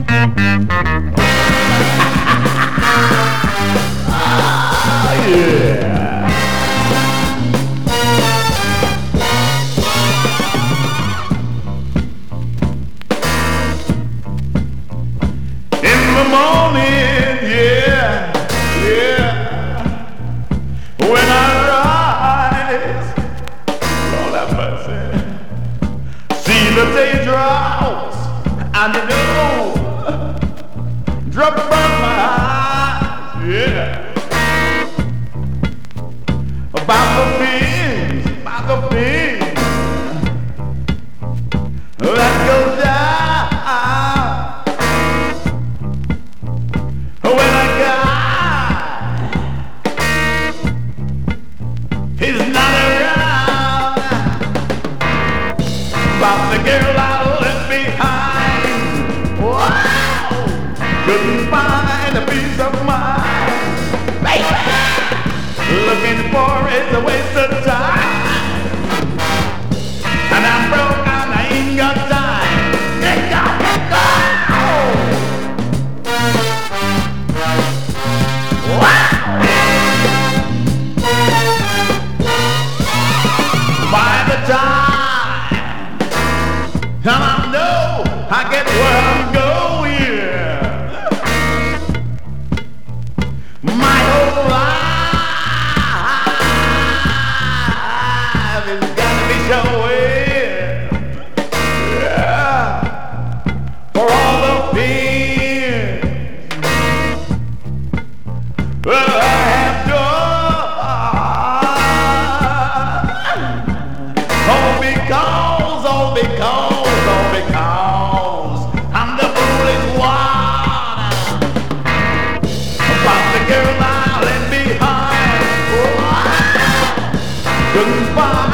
In the morning, yeah, yeah. When I rise, Lord have mercy. See the day drops, and the dew drop from my eyes, yeah. About the things that go down. When a guy is not around, about the girl I left behind, wow, couldn't find a peace of mind. Baby, looking for is a waste of time, and I'm broke and I ain't got time. Let go, let go. By the time, and I know I get where I'm going, my whole life is gonna be showing, yeah, for all the fears that I have done, all because I'm the foolish one about the girl I left behind. Oh, couldn't find